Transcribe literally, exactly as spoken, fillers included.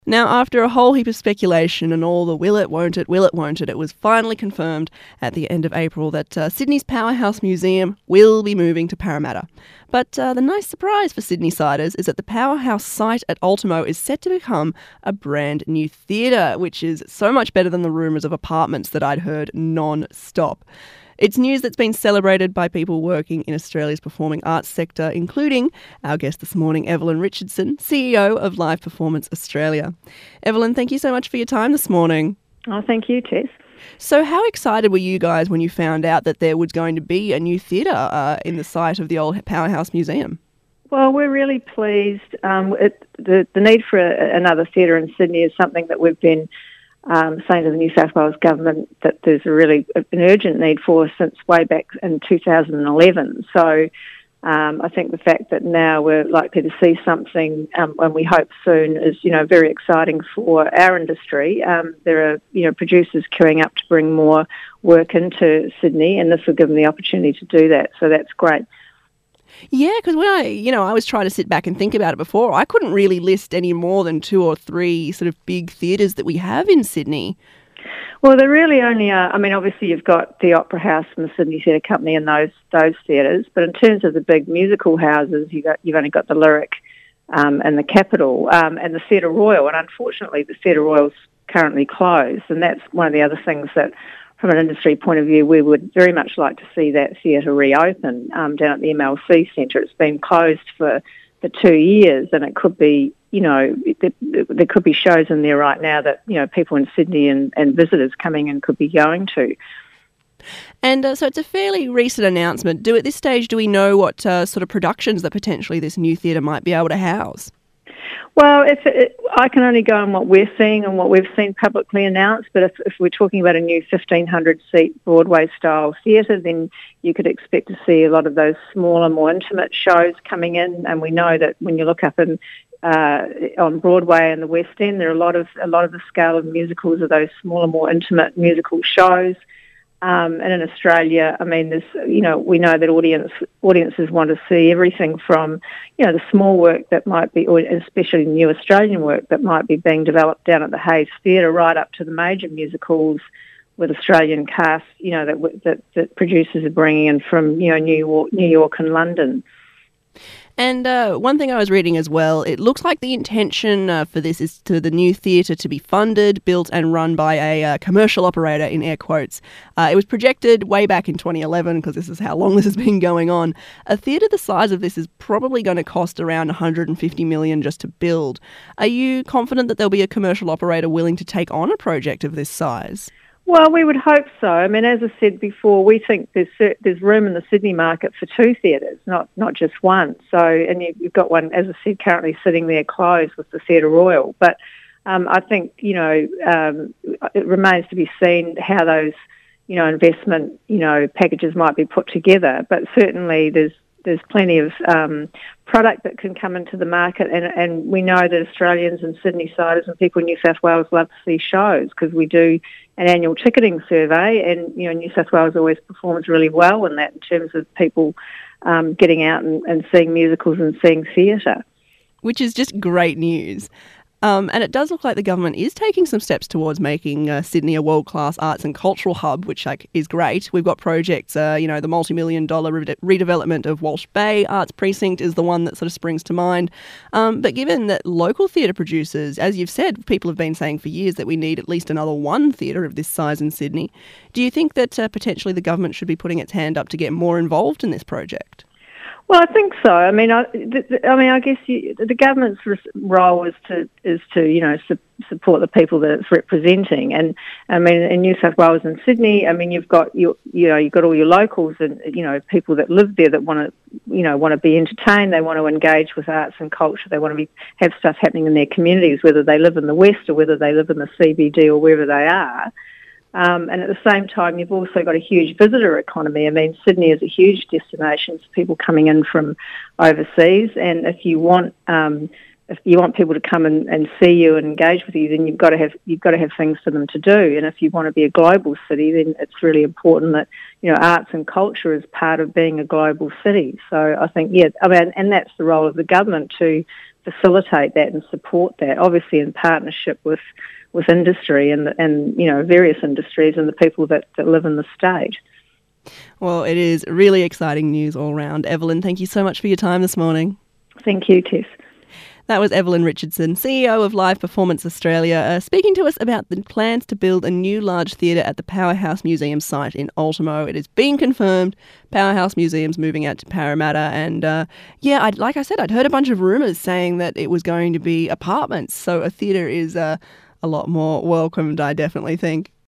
Now, after a whole heap of speculation and all the will it, won't it, will it, won't it, it was finally confirmed at the end of April that uh, Sydney's Powerhouse Museum will be moving to Parramatta. But uh, the nice surprise for Sydney-siders is that the Powerhouse site at Ultimo is set to become a brand new theatre, which is so much better than the rumours of apartments that I'd heard non-stop. It's news that's been celebrated by people working in Australia's performing arts sector, including our guest this morning, Evelyn Richardson, C E O of Live Performance Australia. Evelyn, thank you so much for your time this morning. Oh, thank you, Tess. So how excited were you guys when you found out that there was going to be a new theatre uh, in the site of the old Powerhouse Museum? Well, we're really pleased. Um, it, the, the need for a, another theatre in Sydney is something that we've been Um, saying to the New South Wales government that there's a really an urgent need for since way back in two thousand eleven. So um, I think the fact that now we're likely to see something, um, and we hope soon, is you know very exciting for our industry. Um, there are you know producers queuing up to bring more work into Sydney, and this will give them the opportunity to do that. So that's great. Yeah, because when I, you know, I was trying to sit back and think about it before, I couldn't really list any more than two or three sort of big theatres that we have in Sydney. Well, there really only are. I mean, obviously you've got the Opera House and the Sydney Theatre Company and those those theatres, but in terms of the big musical houses, you got you've only got the Lyric um, and the Capitol um, and the Theatre Royal, and unfortunately the Theatre Royal's currently closed, and that's one of the other things that, from an industry point of view, we would very much like to see that theatre reopen um, down at the M L C Centre. It's been closed for, for two years, and it could be, you know, it, it, there could be shows in there right now that, you know, people in Sydney and, and visitors coming in could be going to. And uh, so it's a fairly recent announcement. Do at this stage, do we know what uh, sort of productions that potentially this new theatre might be able to house? Well, if it, I can only go on what we're seeing and what we've seen publicly announced, but if, if we're talking about a new fifteen hundred seat Broadway-style theatre, then you could expect to see a lot of those smaller, more intimate shows coming in. And we know that when you look up in, uh, on Broadway and the West End, there are a lot of a lot of the scale of musicals are those smaller, more intimate musical shows. Um, and in Australia, I mean, there's, you know, we know that audience audiences want to see everything from, you know, the small work that might be, or especially new Australian work that might be being developed down at the Hayes Theatre, right up to the major musicals with Australian casts, you know, that that, that producers are bringing in from, you know, New York, New York and London. And uh, one thing I was reading as well, it looks like the intention uh, for this is to the new theatre to be funded, built and run by a uh, commercial operator, in air quotes. Uh, it was projected way back in twenty eleven, because this is how long this has been going on. A theatre the size of this is probably going to cost around one hundred fifty million dollars just to build. Are you confident that there'll be a commercial operator willing to take on a project of this size? Well, we would hope so. I mean, as I said before, we think there's there's room in the Sydney market for two theatres, not not just one. So, and you've got one, as I said, currently sitting there closed with the Theatre Royal. But um, I think, you know, um, it remains to be seen how those, you know, investment, you know, packages might be put together. But certainly there's there's plenty of um, product that can come into the market, and, and we know that Australians and Sydney-siders and people in New South Wales love to see shows because we do an annual ticketing survey, and you know New South Wales always performs really well in that in terms of people um, getting out and, and seeing musicals and seeing theatre. Which is just great news. Um, and it does look like the government is taking some steps towards making uh, Sydney a world-class arts and cultural hub, which like, is great. We've got projects, uh, you know, the multi-million dollar re- redevelopment of Walsh Bay Arts Precinct is the one that sort of springs to mind. Um, but given that local theatre producers, as you've said, people have been saying for years that we need at least another one theatre of this size in Sydney, do you think that uh, potentially the government should be putting its hand up to get more involved in this project? Well, I think so. I mean, I, I mean, I guess you, the government's role is to is to you know su- support the people that it's representing, and I mean, in New South Wales and Sydney, I mean, you've got you you know you've got all your locals and you know people that live there that want to you know want to be entertained, they want to engage with arts and culture, they want to be have stuff happening in their communities, whether they live in the West or whether they live in the C B D or wherever they are. Um, and at the same time, you've also got a huge visitor economy. I mean, Sydney is a huge destination for people coming in from overseas. And if you want, um, if you want people to come and, and see you and engage with you, then you've got to have you've got to have things for them to do. And if you want to be a global city, then it's really important that you know arts and culture is part of being a global city. So I think, yeah, I mean, and that's the role of the government to facilitate that and support that, obviously in partnership with with industry and and you know various industries and the people that, that live in the state. Well, it is really exciting news all round. Evelyn, thank you so much for your time this morning. Thank you, Tess. That was Evelyn Richardson, C E O of Live Performance Australia, uh, speaking to us about the plans to build a new large theatre at the Powerhouse Museum site in Ultimo. It has been confirmed. Powerhouse Museum's moving out to Parramatta. And uh, yeah, I'd, like I said, I'd heard a bunch of rumours saying that it was going to be apartments. So a theatre is uh, a lot more welcomed, I definitely think.